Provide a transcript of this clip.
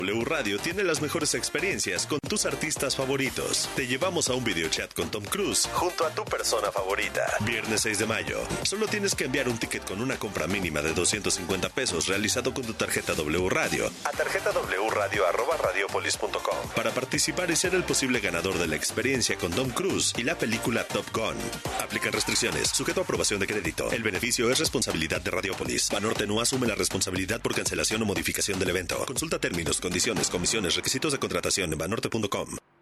W Radio tiene las mejores experiencias con tus artistas favoritos. Te llevamos a un videochat con Tom Cruise junto a tu persona favorita. Viernes 6 de mayo. Solo tienes que enviar un ticket con una compra mínima de 250 pesos realizado con tu tarjeta W Radio a tarjetawradio@radiopolis.com para participar y ser el posible ganador de la experiencia con Tom Cruise y la película Top Gun. Aplican restricciones, sujeto a aprobación de crédito. El beneficio es responsabilidad de Radiopolis. Banorte no asume la responsabilidad por cancelación o modificación del evento. Consulta términos, condiciones, comisiones, requisitos de contratación en banorte.com.